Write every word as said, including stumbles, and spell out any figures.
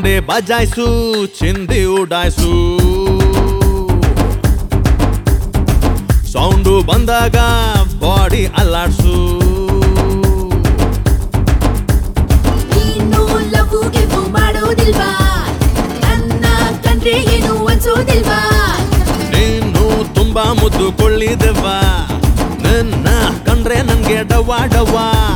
ಬಂಡೆ ಬಜಾಯ್ಸು ಚಿಂದಿ ಉಡಾಯ್ಸು ಸೌಂಡು ಬಂದಾಗ ಬಾಡಿ ಅಲ್ಲಾಡ್ಸು ನೀನು ಲವ್ ಗಿವ್ ಮಾಡೋದಿಲ್ವಾ ನನ್ನ ಕಂಡ್ರೆ ಏನು ಅನ್ಸೋದಿಲ್ವಾ ನೀನು ತುಂಬಾ ಮುದ್ದು ಕೊಳ್ಳಿದೆವ್ವ ನಿನ್ನ ಕಂಡ್ರೆ ನನ್ಗೆ ಡವ್ವ ಡವ್ವ